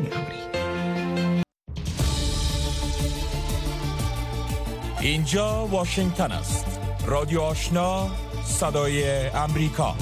امری. اینجا واشنگتن است. رادیو آشنا، صدای امریکا.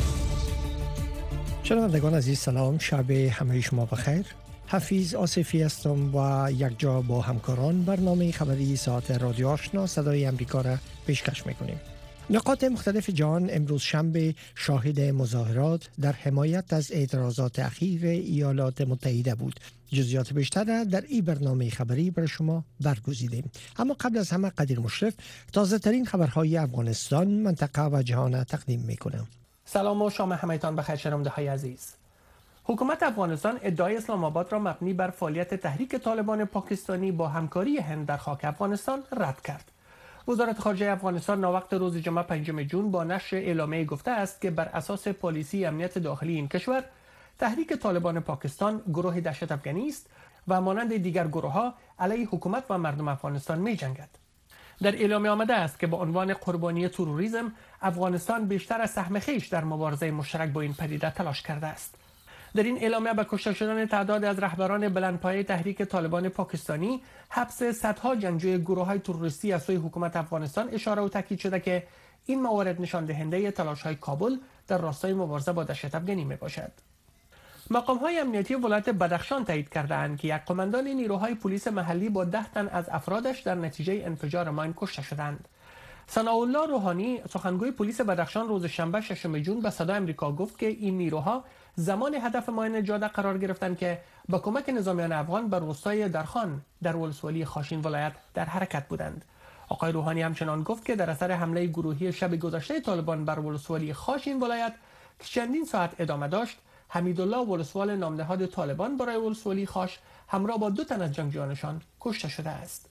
شنوندگان عزیز سلام، شب همه شما بخیر. حفیظ آصفی هستم و یک جا با همکاران برنامه خبری ساعت رادیو آشنا صدای امریکا را پیشکش میکنیم. نقاط مختلف جهان امروز شنبه شاهد مظاهرات در حمایت از اعتراضات اخیر ایالات متحده بود. جزئیات بیشتر را در این برنامه خبری برای شما برگزیدیم. اما قبل از همه قدیر مشرف تازه ترین خبرهای افغانستان، منطقه و جهان تقدیم میکنم. سلام و شام همه‌تان بخیر شنونده های عزیز. حکومت افغانستان ادعای اسلام آباد را مبنی بر فعالیت تحریک طالبان پاکستانی با همکاری هند در خاک افغانستان رد کرد. وزارت خارجه افغانستان ناوقت روز جمعه 5 جون با نشر اعلامیه گفته است که بر اساس پالیسی امنیت داخلی این کشور، تحریک طالبان پاکستان گروه دهشت افغانی است و مانند دیگر گروه‌ها علیه حکومت و مردم افغانستان می‌جنگد. در اعلامیه آمده است که با عنوان قربانی تروریسم، افغانستان بیشتر از سهم خویش در مبارزه مشترک با این پدیده تلاش کرده است. در این اعلامیه به کشته شدن تعداد از رهبران بلندپایه تحریک طالبان پاکستانی، حبس صدها جنگجوی گروه‌های تروریستی از سوی حکومت افغانستان اشاره و تاکید شده که این موارد نشان دهنده تلاش‌های کابل در راستای مبارزه با دهشت افغانی میباشد. مقام‌های امنیتی ولایت بدخشان تایید کرده‌اند که یک قماندان نیروهای پلیس محلی با 10 تن از افرادش در نتیجه انفجار ماین کشته شدند. ثناءالله روحانی، سخنگوی پلیس بدخشان، روز شنبه 6 جون به صدای آمریکا گفت که این نیروها زمان هدف ماین جاده قرار گرفتند که با کمک نظامیان افغان بر روستای درخان در ولسوالی خاشین ولایت در حرکت بودند. آقای روحانی همچنان گفت که در اثر حمله گروهی شب گذشته طالبان بر ولسوالی خاشین ولایت که چندین ساعت ادامه داشت، حمیدالله ولسوال نامنهاد طالبان برای ولسوالی خاش همراه با 2 تن از جنگجویانشان کشته شده است.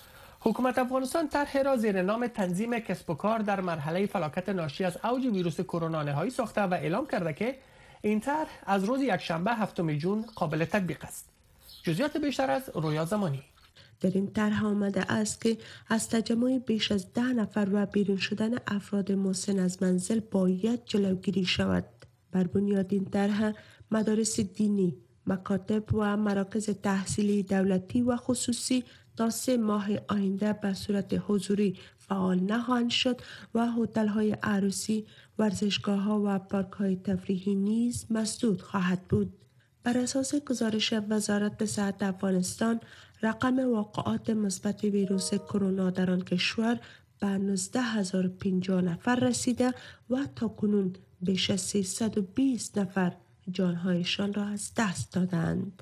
حکومت افغانستان طرح را زیر نام تنظیم کسب و کار در مرحله فلاکت ناشی از اوج ویروس کرونا نهایی ساخته و اعلام کرده که این طرح از روز یکشنبه 7 جون قابل تطبیق است. جزئیات بیشتر از رویا زمانی. در این طرح آمده است که از تجمع بیش از 10 نفر و بیرون شدن افراد مسن از منزل باید جلوگیری شود. بر بنیاد این طرح مدارس دینی، مکاتب و مراکز تحصیلی دولتی و خصوصی تا 3 ماه آینده به صورت حضوری فعال نخواهند شد و هتل‌های عروسی، ورزشگاه‌ها و پارک‌های تفریحی نیز مسدود خواهد بود. بر اساس گزارش وزارت صحت افغانستان، رقم واقعات مثبت ویروس کرونا در آن کشور به 19050 نفر رسیده و تاکنون بیش از 320 نفر جانهایشان را از دست دادند.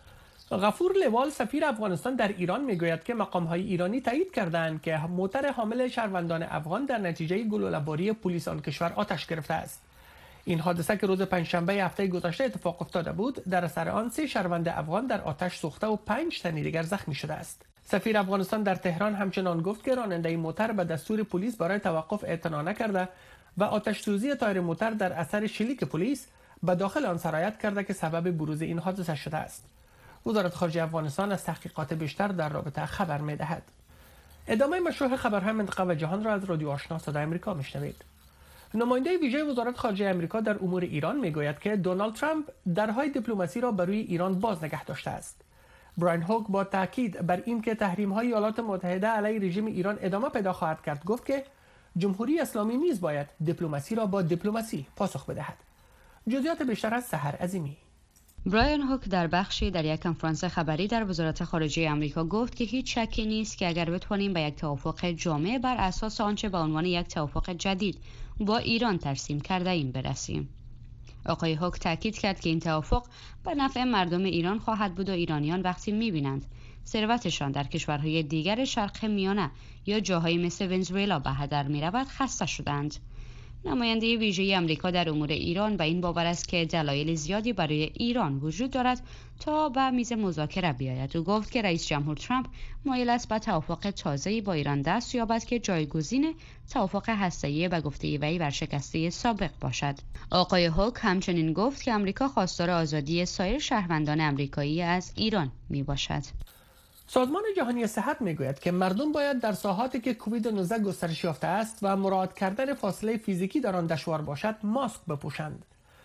غفور لیوال، سفیر افغانستان در ایران، میگوید که مقام‌های ایرانی تایید کردند که موتر حامل شهروندان افغان در نتیجه گلوله‌باری پلیس آن کشور آتش گرفته است. این حادثه که روز پنجشنبه هفته گذشته اتفاق افتاده بود، در اثر آن 3 شهروند افغان در آتش سوخته و 5 تن دیگر زخمی شده است. سفیر افغانستان در تهران همچنان گفت که راننده موتر به دستور پلیس برای توقف اعتنا نکرده و آتش سوزی تایر موتر در اثر شلیک پلیس به داخل آن سرایت کرده که سبب بروز این حادثه شده است. وزارت خارجه افغانستان از تحقیقات بیشتر در رابطه خبر می‌دهد. ادامه مشروع خبرهای منطقه و جهان را از رادیو آشنا صدای آمریکا میشنوید. نماینده ویژه وزارت خارجه آمریکا در امور ایران میگوید که دونالد ترامپ درهای دیپلماسی را بر روی ایران باز نگه داشته است. براین هوک با تاکید بر اینکه تحریم‌های ایالات متحده علیه رژیم ایران ادامه پیدا خواهد کرد گفت که جمهوری اسلامی نیز باید دیپلماسی را با دیپلماسی پاسخ بدهد. جزئیات بیشتر از سحر عظیمی. براین هوک در بخشی در یک کنفرانس خبری در وزارت خارجه آمریکا گفت که هیچ شکی نیست که اگر بتوانیم به یک توافق جامع بر اساس آنچه به عنوان یک توافق جدید با ایران ترسیم کرده ایم برسیم. آقای هوک تاکید کرد که این توافق به نفع مردم ایران خواهد بود و ایرانیان وقتی می‌بینند ثروتشان در کشورهای دیگر شرق میانه یا جاهایی مثل ونزوئلا به هدر می‌رود خسته شدند. نماینده ویژه آمریکا در امور ایران به این باور است که دلایل زیادی برای ایران وجود دارد تا به میز مذاکره بیاید. او گفت که رئیس جمهور ترامپ مایل است به توافق تازه‌ای با ایران دست یابد که جایگزین توافق هسته‌ای به گفته وی ورشکسته سابق باشد. آقای هوک همچنین گفت که آمریکا خواستار آزادی سایر شهروندان آمریکایی از ایران میباشد. سازمان جهانی صحت میگوید که مردم باید در ساحاتی که کووید 19 گسترش یافته است و مراعات کردن فاصله فیزیکی در آن دشوار باشد ماسک بپوشند.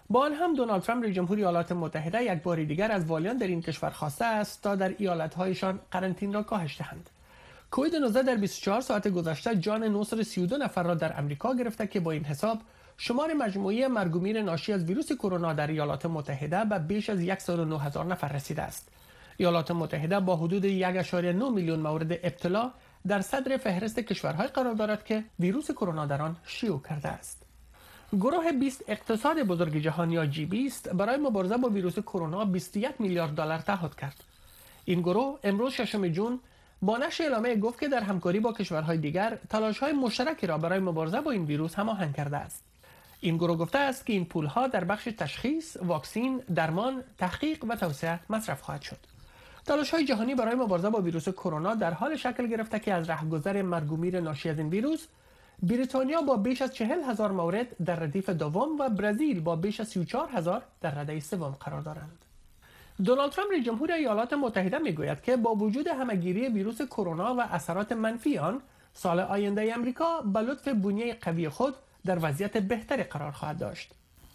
با آن هم دونالد ترامپ رئیس جمهور ایالات متحده یک بار دیگر از والیان در این کشور خواسته است تا در ایالت‌هایشان قرنطینه را کاهش دهند. کووید 19 در 24 ساعت گذشته جان 932 نفر را در امریکا گرفته که با این حساب شمار مجموعی مرگ و میر ناشی از ویروس کرونا در ایالات متحده به بیش از 109,000 نفر رسیده است. ایالات متحده با حدود 1.9 میلیون مورد ابتلا در صدر فهرست کشورهای قرار دارد که ویروس کرونا در آن شیوع کرده است. گروه 20 اقتصاد بزرگ جهان یا G20 برای مبارزه با ویروس کرونا 21 میلیارد دلار تعهد کرد. این گروه امروز 6 جون با نشر اعلامیه گفت که در همکاری با کشورهای دیگر تلاش‌های مشترکی را برای مبارزه با این ویروس هماهنگ کرده است. این گروه گفته است که این پول‌ها در بخش تشخیص، واکسین، درمان، تحقیق و توسعه مصرف خواهد شد. تلاش‌های جهانی برای مبارزه با ویروس کرونا در حال شکل گرفته که از رهگذر مرگ و میر ناشی از این ویروس بریتانیا با بیش از 40,000 مورد در ردیف دوم و برزیل با بیش از 34,000 در رده سوم قرار دارند. دونالد ترامپ رئیس جمهور ایالات متحده میگوید که با وجود همهگیری ویروس کرونا و اثرات منفی آن، سال آینده امریکا به لطف بنیه قوی خود در وضعیت بهتری قرار خواهد داشت.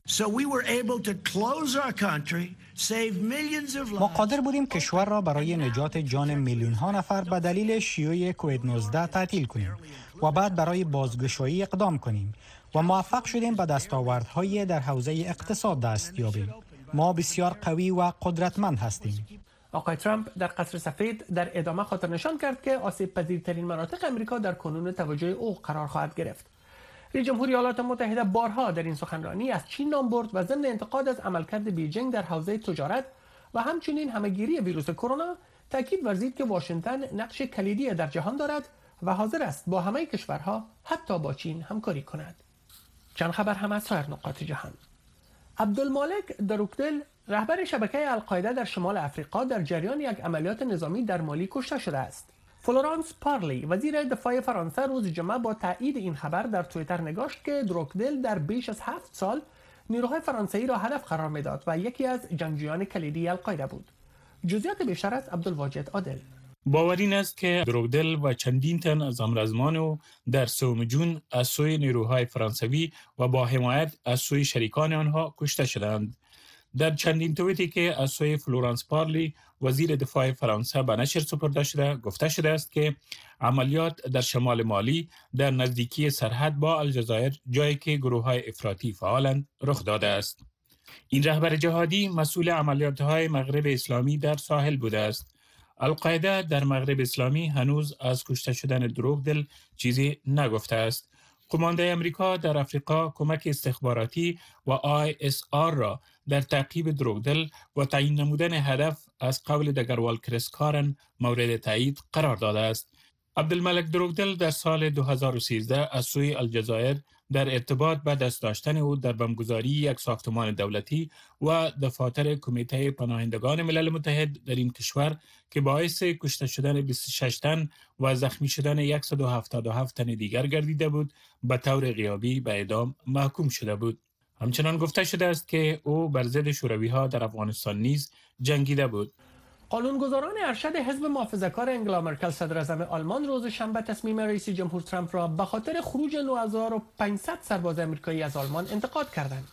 ما قادر بودیم کشور را برای نجات جان میلیون ها نفر به دلیل شیوع کووید 19 تعطیل کنیم و بعد برای بازگشایی اقدام کنیم و موفق شدیم به دستاوردهای در حوزه اقتصاد دست یابیم. ما بسیار قوی و قدرتمند هستیم. آقای ترامپ در قصر سفید در ادامه خاطر نشان کرد که آسیب پذیرترین مناطق امریکا در کنون توجه او قرار خواهد گرفت. رئیس جمهور ایالات متحده بارها در این سخنرانی از چین نام برد و ضمن انتقاد از عملکرد بیجینگ در حوزه تجارت و همچنین همهگیری ویروس کرونا تاکید ورزید که واشنگتن نقش کلیدی در جهان دارد و حاضر است با همه کشورها حتی با چین همکاری کند. چند خبر هم از سایر نقاط جهان. عبدالمالک دروکدل رهبر شبکه القاعده در شمال افریقا در جریان یک عملیات نظامی در مالی کشته شده است. فلورانس پارلی وزیر دفاع فرانسه روز جمعه با تایید این خبر در توییتر نگاشت که دروکدل در بیش از 7 سال نیروهای فرانسوی را هدف قرار میداد و یکی از جنگجویان کلیدی القاعده بود. جزئیات بیشتر از عبدالواجد عادل. باور این است که دروکدل و چندین تن از همرزمان او در 3 جون از سوی نیروهای فرانسوی و با حمایت از سوی شریکان آنها کشته شدند. در چندین توییتی که از سوی فلورانس پارلی وزیر دفاع فرانسه به نشر سپرده شده گفته شده است که عملیات در شمال مالی در نزدیکی سرحد با الجزایر، جایی که گروه‌های افراطی فعالند، رخ داده است. این رهبر جهادی مسئول عملیات‌های مغرب اسلامی در ساحل بوده است. القاعده در مغرب اسلامی هنوز از کشته شدن دروکدل چیزی نگفته است. قماندان امریکا در افریقا کمک استخباراتی و ISR را در تعقیب دروکدل و تعیین نمودن هدف از قول دگروال کریس کارن مورد تایید قرار داده است. عبدالملک دروکدل در سال 2013 از سوی الجزایر در ارتباط به دست داشتن او در بمبگذاری یک ساختمان دولتی و دفاتر کمیته پناهندگان ملل متحد در این کشور که باعث کشته شدن 26 تن و زخمی شدن 177 تن دیگر گردیده بود، به طور غیابی به اعدام محکوم شده بود. همچنان گفته شده است که او بر ضد شوروی‌ها در افغانستان نیز جنگیده بود. قانونگذاران ارشد حزب محافظه‌کار انگلا مرکل صدراعظم آلمان روز شنبه تصمیم رئیس جمهور ترامپ را به خاطر خروج 9500 سرباز آمریکایی از آلمان انتقاد کردند.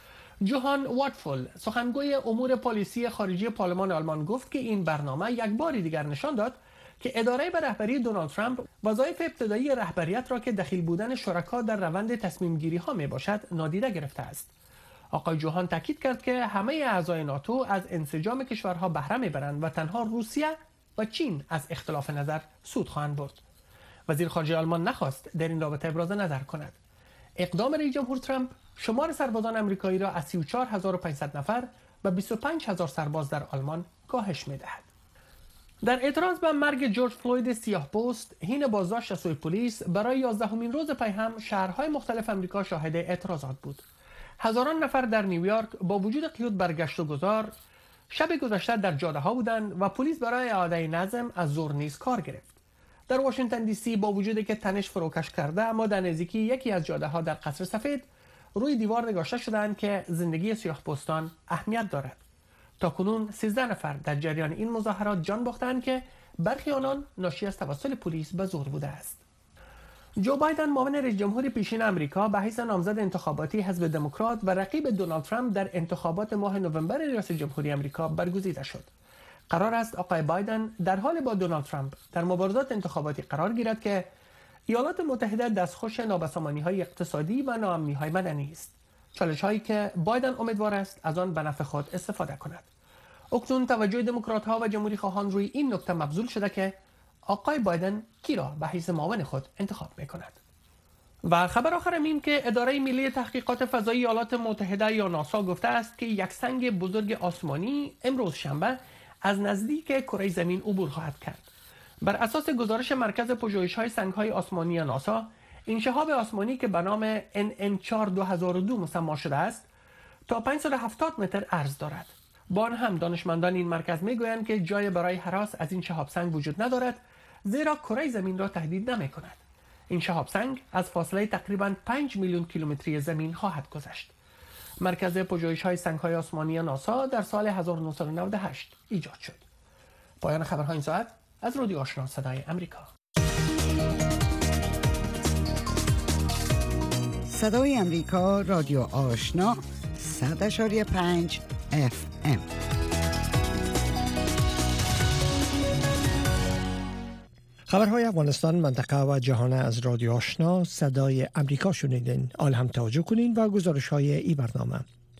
جوهان واتفول سخنگوی امور پالیسی خارجی پارلمان آلمان گفت که این برنامه یک بار دیگر نشان داد که اداره به رهبری دونالد ترامپ وظایف ابتدایی رهبریت را که دخیل بودن شرکا در روند تصمیم گیری ها می باشد نادیده گرفته است. آقای جوهان تاکید کرد که همه اعضای ناتو از انسجام کشورها بهره میبرند و تنها روسیه و چین از اختلاف نظر سود خواهند برد. وزیر خارجه آلمان نخواست در این رابطه ابراز نظر کند. اقدام رئیس جمهور ترامپ شمار سربازان آمریکایی را از 34500 نفر به 25000 سرباز در آلمان کاهش میدهد. در اعتراض به مرگ جورج فلوید سیاه‌پوست، حین بازداشت از سوی پلیس برای 11مین روز پی هم شهرهای مختلف آمریکا شاهد اعتراضات بود. هزاران نفر در نیویورک با وجود قیود بر گشت و گذار شب گذشته در جاده ها بودند و پلیس برای اعاده نظم از ظهر نیز کار گرفت. در واشنگتن دی سی با وجودی که تنش فروکش کرده، اما در نزدیکی یکی از جاده ها در قصر سفید روی دیوار نگاشته شدند که زندگی سیاه‌پوستان اهمیت دارد. تاکنون 13 نفر در جریان این مظاهرات جان باختند که برخی آنان ناشی از توسل پلیس به زور بوده است. جو بایدن معاون رئیس جمهور پیشین آمریکا به حیث نامزد انتخاباتی حزب دموکرات و رقیب دونالد ترامپ در انتخابات ماه نوامبر ریاست جمهوری آمریکا برگزیده شد. قرار است آقای بایدن در حال با دونالد ترامپ در مبارزات انتخاباتی قرار گیرد که ایالات متحده دستخوش نابسامانی‌های اقتصادی و ناامنی‌های مدنی است. چالش‌هایی که بایدن امیدوار است از آن به نفع خود استفاده کند. اکنون توجه دموکرات‌ها و جمهوری‌خواهان روی این نکته مبذول شده که آقای بایدن کی را به حیث معاون خود انتخاب می‌کند. و خبر آخر این که اداره ملی تحقیقات فضایی ایالات متحده یا ناسا گفته است که یک سنگ بزرگ آسمانی امروز شنبه از نزدیک کره زمین عبور خواهد کرد. بر اساس گزارش مرکز پژوهش‌های سنگ‌های آسمانی ناسا، این شهاب آسمانی که به نام NN4 2002 مسما شده است، تا 570 متر عرض دارد. با آن هم دانشمندان این مرکز می‌گویند که جای برای هراس از این شهاب سنگ وجود ندارد، زیرا کره زمین را تهدید نمی‌کند. این شهاب سنگ از فاصله تقریباً 5 میلیون کیلومتری زمین خواهد گذشت. مرکز پژوهش‌های سنگ‌های آسمانی ناسا در سال 1998 ایجاد شد. پایان خبرهای این ساعت از رادیو آشنا صدای امریکا. صدای امریکا، رادیو آشنا 100.5 FM. خبرهای افغانستان، منطقه و جهان از رادیو آشنا صدای امریکا شنیدین. آل هم توجه کنین و گزارش‌های این برنامه.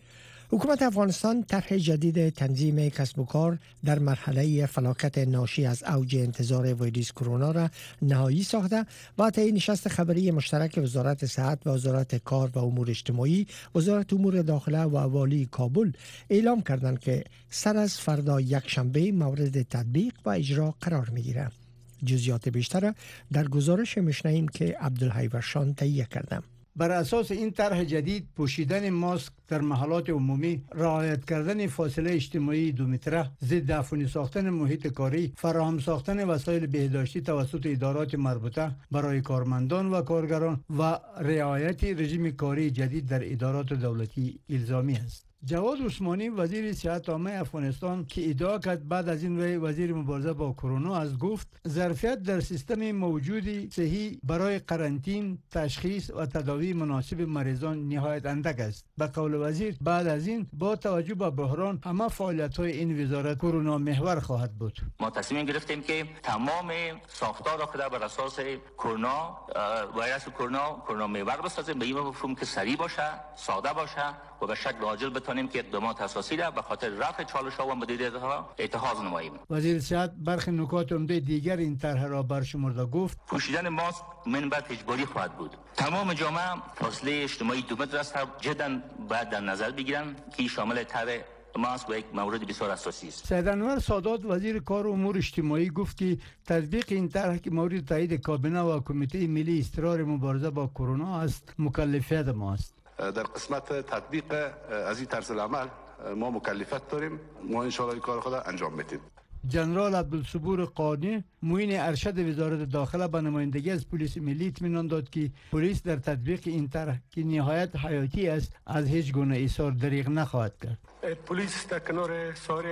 حکومت افغانستان طرح جدید تنظیم کسب و کار در مرحله فلاکت ناشی از اوج انتشار ویروس کرونا را نهایی ساخته و طی نشست خبری مشترک وزارت صحت و وزارت کار و امور اجتماعی، وزارت امور داخله و والی کابل اعلام کردند که سر از فردا یکشنبه مورد تطبیق و اجرا قرار می‌گیرد. جزئیات بیشتر در گزارش میشنویم که عبدالحی ورشان تهیه کرده. بر اساس این طرح جدید، پوشیدن ماسک در محلات عمومی، رعایت کردن فاصله اجتماعی 2 متره، ضد عفونی ساختن محیط کاری، فراهم ساختن وسایل بهداشتی توسط ادارات مربوطه برای کارمندان و کارگران و رعایت رژیم کاری جدید در ادارات دولتی الزامی است. جواد عثمانی وزیر صحت عامه افغانستان که ادعا کرد بعد از این وزیر مبارزه با کرونا است، گفت ظرفیت در سیستم موجودی صحی برای قرنطین، تشخیص و تداوی مناسب مریضان نهایت اندک است. به قول وزیر، بعد از این با توجه به بحران همه فعالیت‌های این وزارت کرونا محور خواهد بود. ما تصمیم گرفتیم که تمام ساختار را بر اساس کرونا، ویروس کرونا محور بسازیم، به این مفهوم که سریع باشه، ساده باشه و به شکل عاجل بتونیم که اقدامات اساسی را به خاطر رفع چالش‌ها و مدیریت‌ها اتخاذ نماییم. وزیر صحت برخی نکات عمده دیگر این طرح را برشمرده گفت: پوشیدن ماسک من بعد اجباری خواهد بود. تمام جامعه فاصله اجتماعی 2 متر است. جدا باید در نظر بگیرن که شامل طرح ماسک و یک مورد بسیار اساسی است. سید انور سادات وزیر کار و امور اجتماعی گفت که تطبیق این طرح که مورد تایید کابینه و کمیته ملی اصرار مبارزه با کرونا است، مکلفیت ما است. در قسمت تطبیق از این طرز العمل ما مکلفیت داریم. ما ان شاء الله کار خود انجام میدیم. جنرال عبدالصبور قانی معین ارشد وزارت داخله به نمایندگی از پلیس ملی اطمینان داد که پلیس در تطبیق این طرح که نهایت حیاتی است از هیچ گونه ایثار دریغ نخواهد کرد. پلیس در کنار سایر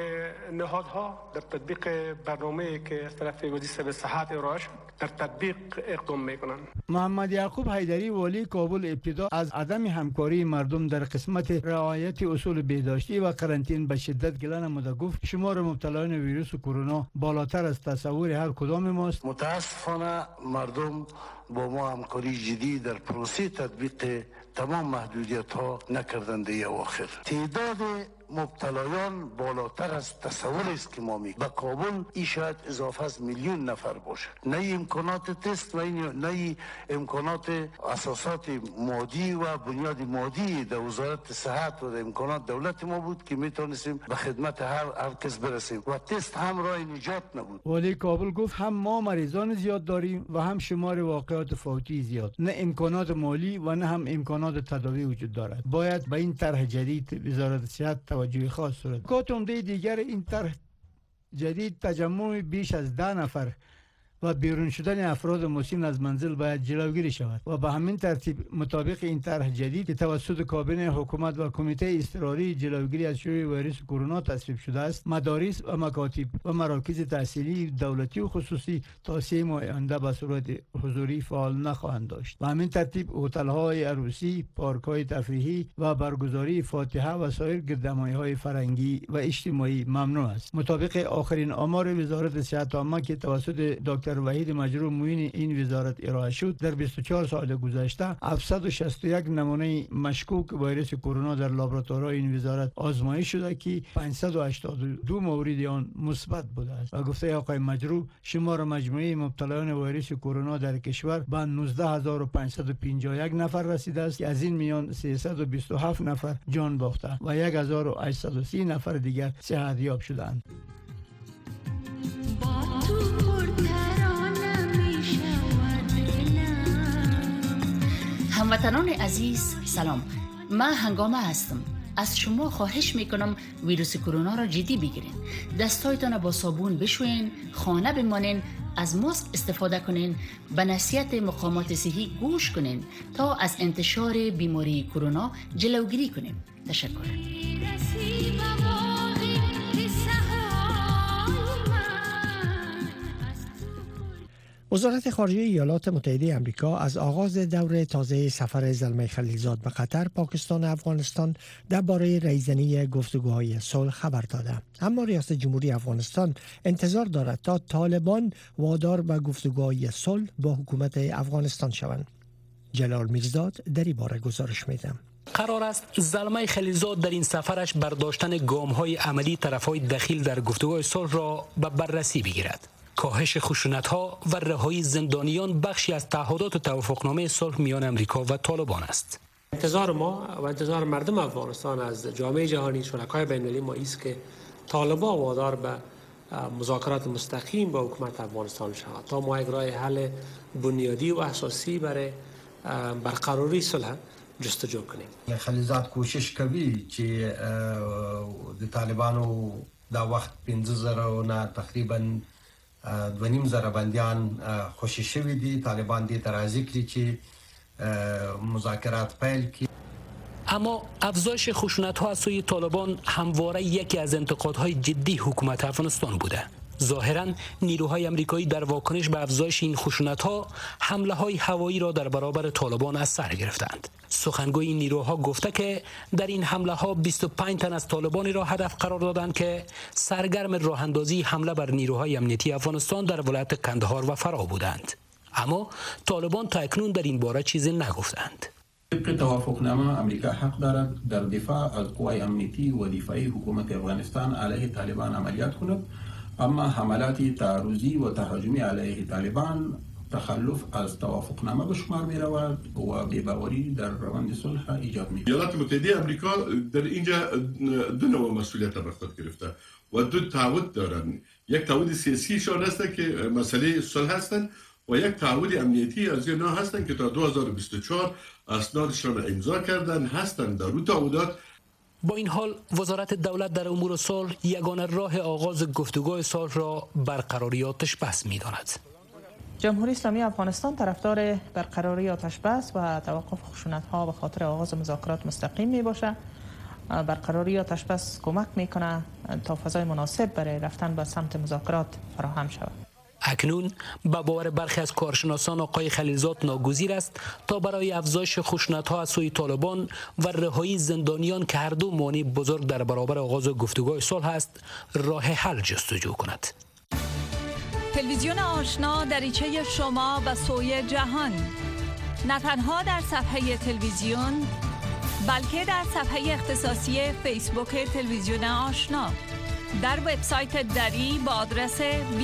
نهادها در تطبیق برنامه‌ای که از طرف وزیر صحت ارائه شد در تطبیق اقدام میکنند. محمد یعقوب حیدری والی کابل ابتدا از عدم همکاری مردم در قسمت رعایت اصول بهداشتی و قرنطین به شدت گله نموده گفت شمار مبتلایان ویروس کرونا بالاتر از تصور هر کدام ماست. متاسفانه مردم با ما همکاری جدی در پروسه تطبیق تمام محدودیت ها نکردند. اواخر تعداد مبتلایان بالاتر از تصور است که ما میگیم. به کابل این شاید اضافه از 1 میلیون نفر باشه. نه امکانات تست و نه امکانات اساسات مادی و بنیاد مادی در وزارت صحت و در امکانات دولت ما بود که میتونستیم به خدمت هر کس برسیم و تست هم راه نجات نبود. ولی کابل گفت هم ما مریضان زیاد داریم و هم شمار واقعات فوتی زیاد. نه امکانات مالی و نه هم امکانات تداوی وجود دارد. باید به این طرح جدید وزارت صحت توجه خاص صورت. نکات عمده دیگر این طرح جدید تجمع بیش از 10 نفر و بیرون شدن افراد مسن از منزل باید جلوگیری شود و به همین ترتیب مطابق این طرح جدید که توسط کابینه حکومت و کمیته اضطراری جلوگیری از شیوع ویروس کرونا تصویب شده است، مدارس و مکاتب و مراکز تحصیلی دولتی و خصوصی تا 3 ماه آینده به صورت حضوری فعال نخواهند داشت. و همین ترتیب هتل‌های عروسی، پارک‌های تفریحی و برگزاری فاتحه و سایر گردمایی‌های فرهنگی و اجتماعی ممنوع است. مطابق آخرین آمار وزارت صحت عامه که توسط دکتر وحید مجروح معین این وزارت ارائه شد، در 24 سال گذشته 761 نمونه مشکوک ویروس کرونا در لابراتوارهای این وزارت آزمایش شده که 582 مورد آن مثبت بوده است. و گفته آقای مجروح شمار مجموعی مبتلایان ویروس کرونا در کشور به 19551 نفر رسیده است که از این میان 327 نفر جان باخته و 1830 نفر دیگر صحتیاب شدند. هموطنان عزیز سلام، من هنگامه هستم. از شما خواهش میکنم ویروس کرونا را جدی بگیرین. دستایتان با صابون بشوین، خانه بمانین، از ماسک استفاده کنین، به نصیحت مقامات صحی گوش کنین تا از انتشار بیماری کرونا جلوگیری کنیم. تشکر. وزارت خارجه ایالات متحده آمریکا از آغاز دور تازه سفر زلمه خلیلزاد به قطر، پاکستان و افغانستان درباره رایزنی گفتگوهای صلح خبر داده. اما ریاست جمهوری افغانستان انتظار دارد تا طالبان وادار به گفتگوهای صلح با حکومت افغانستان شوند. جلال میرزاد در این باره گزارش می‌دهم. قرار است زلمه خلیلزاد در این سفرش برداشتن گام‌های عملی طرف‌های دخیل در گفتگوهای صلح را به بررسی بگیرد. کاهش خشونت‌ها و رهایی زندانیان بخشی از تعهدات توافقنامه صلح میان امریکا و طالبان است. انتظار ما و انتظار مردم افغانستان از جامعه جهانی، شرکای بین‌المللی ما است که طالبان وادار به مذاکرات مستقیم با حکومت افغانستان شود تا ما یک راه حل بنیادی و اساسی برای برقراری صلح جستجو کنیم. خلیلزاد کوشش کوي چې د طالبانو دا وخت 15,000 نه تقریبا 2,500 بندیان خوشی شوی دي. طالبان دې ترازی کړي چې مذاکرات پیل کړي. اما افزایش خشونت‌ها از سوی طالبان همواره یکی از انتقادهای جدی حکومت افغانستان بوده. ظاهراً نیروهای آمریکایی در واکنش به افزایش این خشونت‌ها حمله‌های هوایی را در برابر طالبان از سر گرفتند. سخنگوی این نیروها گفته که در این حمله‌ها 25 تن از طالبانی را هدف قرار دادند که سرگرم راه اندازی حمله بر نیروهای امنیتی افغانستان در ولایت کندهار و فرا بودند. اما طالبان تا اکنون در این باره چیزی نگفتند. طبق توافقنامه امریکا حق دارد در دفاع از قوای امنیتی و دفاعی حکومت افغانستان علیه طالبان عملیات کند، اما حملات تعرضی و تهاجمی علیه طالبان تخلف از توافقنامه به شمار می رود و بی‌باوری در روند صلح ایجاد می کند. ایالات متحده آمریکا در اینجا دو نوع مسئولیت بر خود گرفته و دو تعهد دارند. یک تعهد سیاسیشان هست که مسئله صلح هستند و یک تعهد امنیتی از اینا هستند که تا 2024 اسنادشان را امضا کردن هستند. در اون تعهدات با این حال وزارت دولت در امور صلح یگانه راه آغاز گفتگوهای صلح را برقراری آتش بس می‌داند. جمهوری اسلامی افغانستان طرفدار برقراری آتش بس و توقف خشونت‌ها به خاطر آغاز مذاکرات مستقیم میباشد. برقراری آتش بس کمک میکنه تا فضای مناسب برای رفتن به سمت مذاکرات فراهم شود. اکنون با باور برخی از کارشناسان آقای خلیلزاد ناگزیر است تا برای افزایش خشونت‌ها از سوی طالبان و رهایی زندانیان که هر دو مانع بزرگ در برابر آغاز گفتگوهای صلح است راه حل جستجو کند. تلویزیون آشنا دریچه شما به سوی جهان، نه تنها در صفحه تلویزیون بلکه در صفحه اختصاصی فیسبوک تلویزیون آشنا، در وبسایت دری با آدرس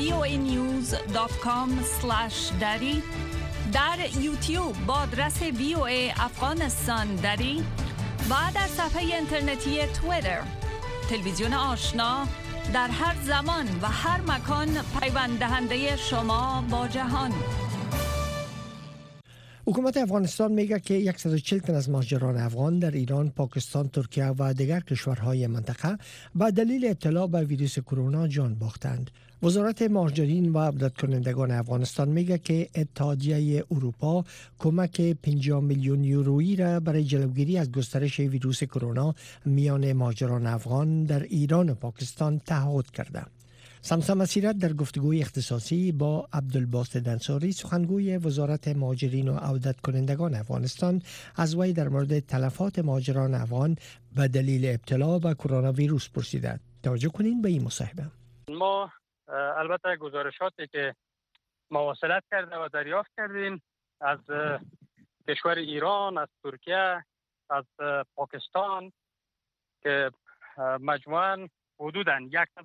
voanews.com/dari، در یوتیوب با آدرس VOA افغانستان دری و در صفحه اینترنتی توییتر. تلویزیون آشنا در هر زمان و هر مکان پیوند دهنده شما با جهان. حکومت افغانستان میگه که 140 تن از مهاجران افغان در ایران، پاکستان، ترکیه و دیگر کشورهای منطقه به دلیل ابتلا به ویروس کرونا جان باختند. وزارت مهاجرین و عودت کنندگان افغانستان میگه که اتحادیه اروپا کمک 50 میلیون یورویی را برای جلوگیری از گسترش ویروس کرونا میان مهاجران افغان در ایران و پاکستان تعهد کرده. سمسم مسیرت در گفتگوی اختصاصی با عبدالباسط انصاری سخنگوی وزارت مهاجرین و عودت کنندگان افغانستان از وی در مورد تلفات مهاجران افغان به دلیل ابتلا به کرونا ویروس پرسیده. توجه کنین به این مصاحبه. ما البته گزارشاتی که مواصلت کرده و دریافت کردیم از کشور ایران، از ترکیه، از پاکستان که مجموعاً حدوداً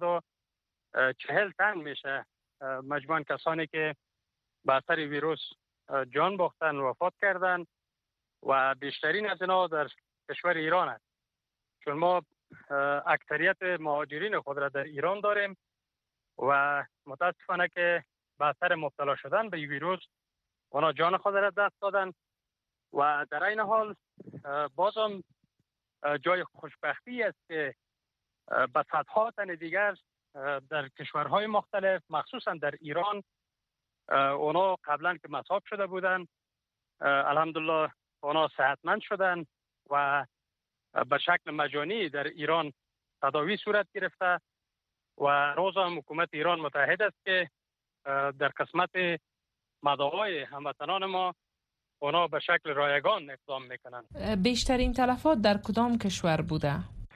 140 تن میشه مجموعاً کسانی که به اثر ویروس جان باختن و وفات کردن و بیشترین از اینا در کشور ایران است. چون ما اکثریت مهاجرین خود را در ایران داریم و متاسفانه که به اثر مبتلا شدن به ویروس اونا جان خود را دست دادن و در این حال بازم جای خوشبختی است که به صدها تن دیگر در کشورهای مختلف مخصوصا در ایران اونا قبلا که مصاب شده بودن الحمدلله اونا صحتمند شدن و به شکل مجانی در ایران تداوی صورت گرفته و روز هم حکومت ایران متحد است که در قسمت مداوای هموطنان ما اونا به شکل رایگان اقدام میکنن. بیشترین تلفات در کدام کشور بوده؟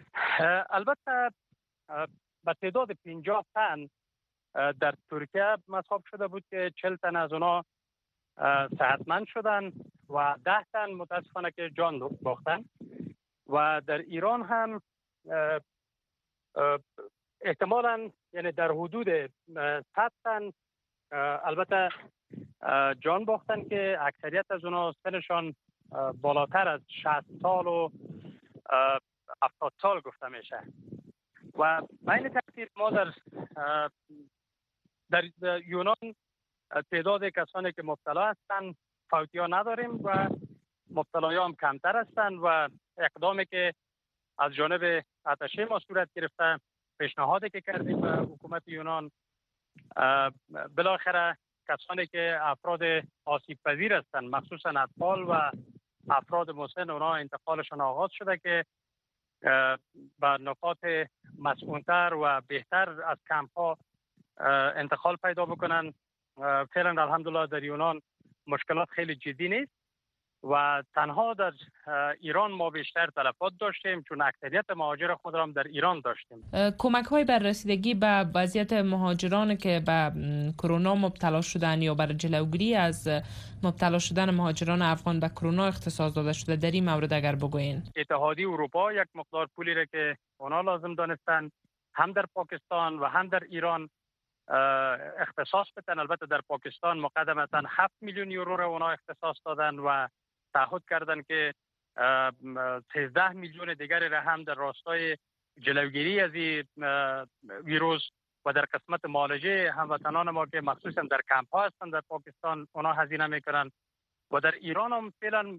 البته به تعداد 50 تن در ترکیه مصاب شده بود که 40 تن از اونا صحتمند شدن و 10 تن متاسفانه که جان باختن و در ایران هم احتمالاً یعنی در حدود 100 تن البته جان باختن که اکثریت از اونا سنشان بالاتر از 60 سال و 70 سال گفته میشه و بین ترتیب ما در یونان تعداد کسانی که مبتلا هستند فوتی ها نداریم و مبتلای هم کمتر هستند و اقدامی که از جانب اتشه ما صورت گرفته پیشنهادی که کردیم به حکومت یونان بالاخره کسانی که افراد آسیب پذیر هستند مخصوصا اطفال و افراد مسن اونا انتقالشان آغاز شده که به نقاط مسئول‌تر و بهتر از کمپ ها انتقال پیدا بکنن. فعلا الحمدلله در یونان مشکلات خیلی جدی نیست و تنها در ایران ما بیشتر تلفات داشتیم چون اکثریت مهاجر خود را هم در ایران داشتیم. کمک های بر رسیدگی به وضعیت مهاجران که به کرونا مبتلا شدن یا بر جلوگیری از مبتلا شدن مهاجران افغان به کرونا اختصاص داده شده در این مورد اگر بگوین. اتحادیه اروپا یک مقدار پولی را که اونا لازم دانستن هم در پاکستان و هم در ایران اختصاص بدن. البته در پاکستان مقدمتا 7 میلیون یورو را اونا اختصاص دادن و تعهد کردن که 13 میلیون دیگری را هم در راستای جلوگیری از ویروس و در قسمت معالجه هموطنان ما که مخصوصا در کمپ ها هستند در پاکستان اونا هزینه میکنن و در ایران هم فعلا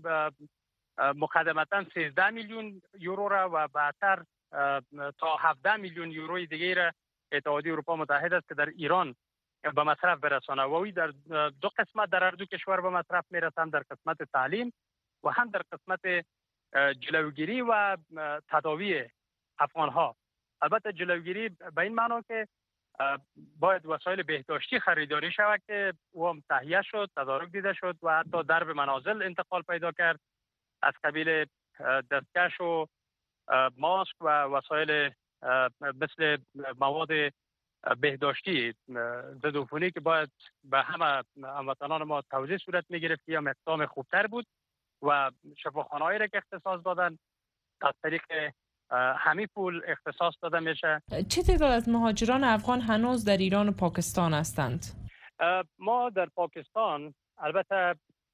مقدمتا 13 میلیون یورو را و بعدتر تا 17 میلیون یوروی دیگه را اتحادیه اروپا متحد است که در ایران به مصرف برسانه و وی در دو قسمت در هر دو کشور به مصرف میرسند، در قسمت تعلیم و هم در قسمت جلوگیری و تداوی افغان ها. البته جلوگیری به این معنی که باید وسایل بهداشتی خریداری شود که او هم تهیه شد، تدارک دیده شد و حتی درب منازل انتقال پیدا کرد از قبیل دستکش و ماسک و وسایل مثل مواد بهداشتی ضد عفونی که باید به همه هموطنان ما توزیع صورت می‌گرفت یا اقدام خوبتر بود و شفاخانه‌هایی را که اختصاص دادن از طریق همین پول اختصاص داده میشه. چه تعداد از مهاجران افغان هنوز در ایران و پاکستان هستند؟ ما در پاکستان البته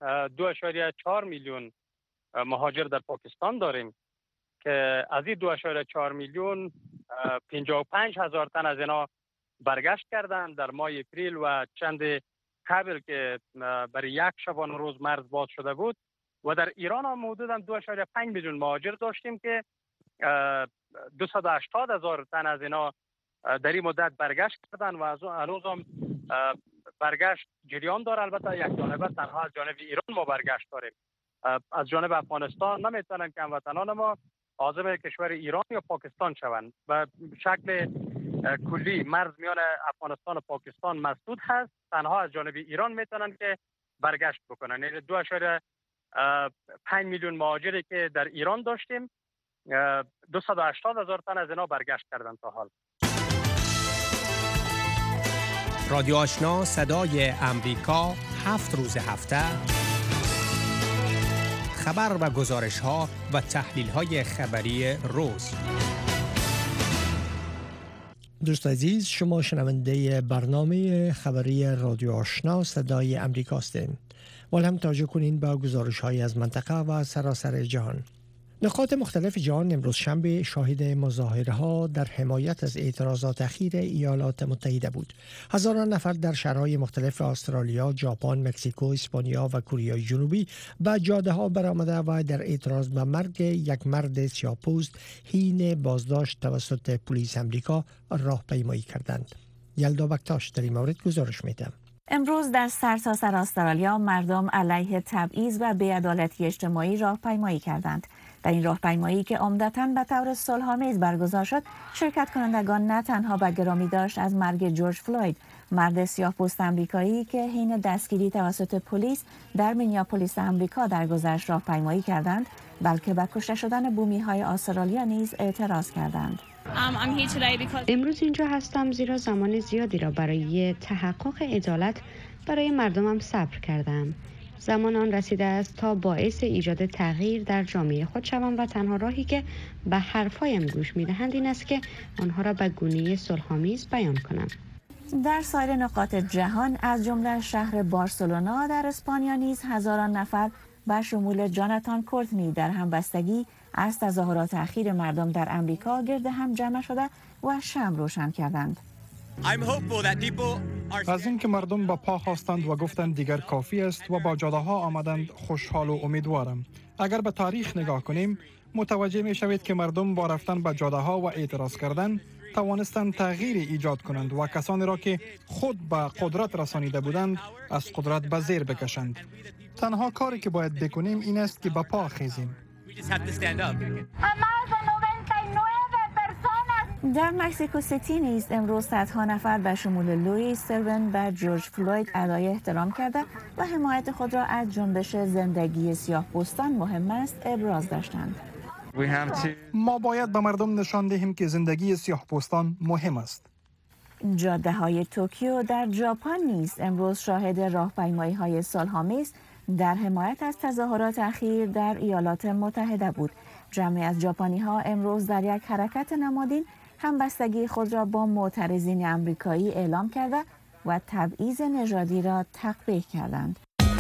2.4 میلیون مهاجر در پاکستان داریم که از این 2.4 میلیون 55,000 تن از اینا برگشت کردن در ماه اپریل و چند قبل که برای یک شبانه روز مرز باز شده بود و در ایران هم حدوداً 2.5 میلیون مهاجر داشتیم که 280,000 تن از اینا در این مدت برگشت کردن و هنوز هم برگشت جریان داره. البته یک جانبه تنها از جانب ایران ما برگشت داریم، از جانب افغانستان نمیتونن که هموطنان ما عازم کشور ایران یا پاکستان شوند و شکل کلی مرز میان افغانستان و پاکستان مسدود هست. تنها از جانب ایران میتونن که برگشت بکنن. یعنی 2.5 میلیون مهاجری که در ایران داشتیم 280,000 تن از اینا برگشت کردن تا حال. رادیو آشنا صدای امریکا 7 روز هفته خبر و گزارش ها و تحلیل های خبری روز. دوست عزیز، شما شنونده برنامه خبری رادیو آشنا صدای امریکا هستید. ولی هم توجه کنین با گزارش های از منطقه و سراسر جهان. نقاط مختلف جهان امروز شنبه شاهد مظاهره ها در حمایت از اعتراضات اخیر ایالات متحده بود. هزاران نفر در شهرهای مختلف استرالیا، ژاپن، مکزیکو، اسپانیا و کره جنوبی به جاده ها برآمده و در اعتراض به مرگ یک مرد سیاه‌پوست حین بازداشت توسط پلیس آمریکا راهپیمایی کردند. یلدا بکتاش در این مورد گزارش می‌دهد. امروز در سرتاسر استرالیا مردم علیه تبعیض و بی‌عدالتی اجتماعی راهپیمایی کردند. در این راهپیمایی که عمدتاً به طور صلح‌آمیز برگزار شد، شرکت کنندگان نه تنها به گرامی داشت از مرگ جورج فلوید، مرد سیاه‌پوست آمریکایی که حین دستگیری توسط پلیس در مینیاپولیس آمریکا درگذشت راهپیمایی کردند، بلکه به کشته شدن بومی‌های استرالیا نیز اعتراض کردند. امروز اینجا هستم زیرا زمان زیادی را برای تحقق عدالت برای مردمم صبر کردم. زمان آن رسیده است تا باعث ایجاد تغییر در جامعه خود شوم و تنها راهی که به حرفایم گوش می‌دهند این است که آنها را به گونه صلح‌آمیز بیان کنم. در سایر نقاط جهان از جمله شهر بارسلونا در اسپانیا نیز هزاران نفر به شمول جاناتان کورتنی در همبستگی از تظاهرات اخیر مردم در امریکا گرد هم جمع شده و شمع روشن کردند. از اینکه مردم با پا خواستند و گفتند دیگر کافی است و با جاده ها آمدند، خوشحال و امیدوارم. اگر به تاریخ نگاه کنیم متوجه می شوید که مردم با رفتن به جاده ها و اعتراض کردن توانستند تغییر ایجاد کنند و کسانی را که خود به قدرت رسانیده بودند از قدرت به زیر بکشند. تنها کاری که باید بکنیم این است که به پا خیزیم. در مکزیکو سیتی نیز امروز صدها نفر به شمول لوئیس سرون و جورج فلوید ادای احترام کرده و حمایت خود را از جنبش زندگی سیاه‌پوستان مهم است ابراز داشتند. ما باید به مردم نشان دهیم که زندگی سیاه‌پوستان مهم است. جاده‌های توکیو در ژاپن نیز امروز شاهد راهپیمایی‌های صلح‌آمیز در حمایت از تظاهرات اخیر در ایالات متحده بود. جمعی از ژاپنی‌ها امروز در یک حرکت نمادین همبستگی خود را با معترضین آمریکایی اعلام کرده و تبعیض نژادی را تقبیح کردند.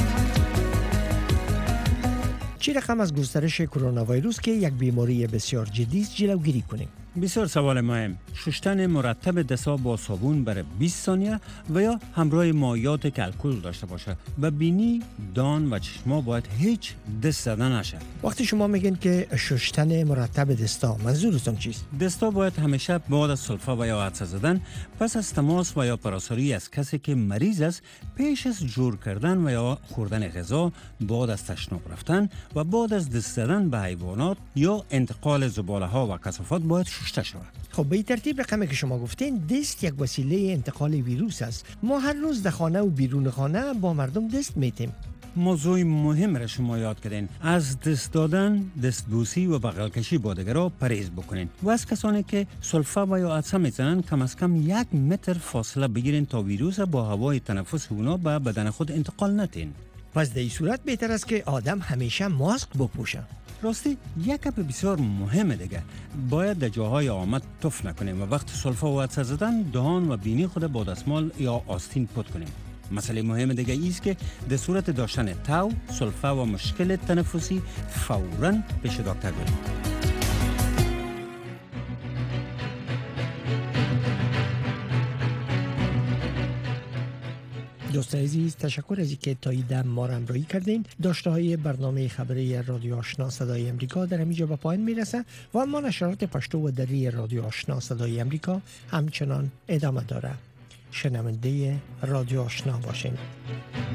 چه رقم از گسترش کرونا ویروس که یک بیماری بسیار جدی است جلوگیری کنیم؟ بسیار سوال مهم. شستن مرتب دست‌ها با صابون برای 20 ثانیه و یا همراه مایعات که الکل داشته باشه. و بینی، دان و چشما باید هیچ دست زدن نشه. وقتی شما میگن که شستن مرتب دستا، منظورتون چیست؟ دستا باید همیشه بعد از سلفه و یا عطسه زدن، پس از تماس و یا پراساری از کسی که مریض است، پیش از جور کردن و یا خوردن غذا، بعد از تشناب رفتن و بعد از دست زدن به حیوانات یا انتقال زباله ها و کثافات باید شسته شود. خب به این ترتیب رقمی که شما گفتین، دست یک وسیله انتقال ویروس است. ما هر روز در خانه و بیرون خانه با مردم دست میتیم. موضوع مهم را شما یاد کردین. از دست دادن، دستبوسی و بغل کشی با دیگران پرهیز بکنین و از کسانی که سلفه و یا عطسه میزنن کم از کم 1 متر فاصله بگیرین تا ویروس با هوای تنفس اونا به بدن خود انتقال ندین. پس در این صورت بهتر است که آدم همیشه ماسک بپوشه. راستی یک گپ بسیار مهمه دیگه، باید در جاهای آمد تف نکنیم و وقت سلفه و عطسه زدن دهان و بینی خود با دستمال یا آستین پت کنیم. مسئله مهم دیگه ایست که در صورت داشتن تاو، سلفه و مشکل تنفسی فوراً پیش دکتر بریم. دوستان عزیز، تشکر از اینکه تا این دم ما را همراهی کردین. داشته های برنامه خبری رادیو آشنا صدای امریکا در اینجا به پایان میرسه و اما نشرات پشتو و دری رادیو آشنا صدای امریکا همچنان ادامه داره. شنونده رادیو آشنا باشین.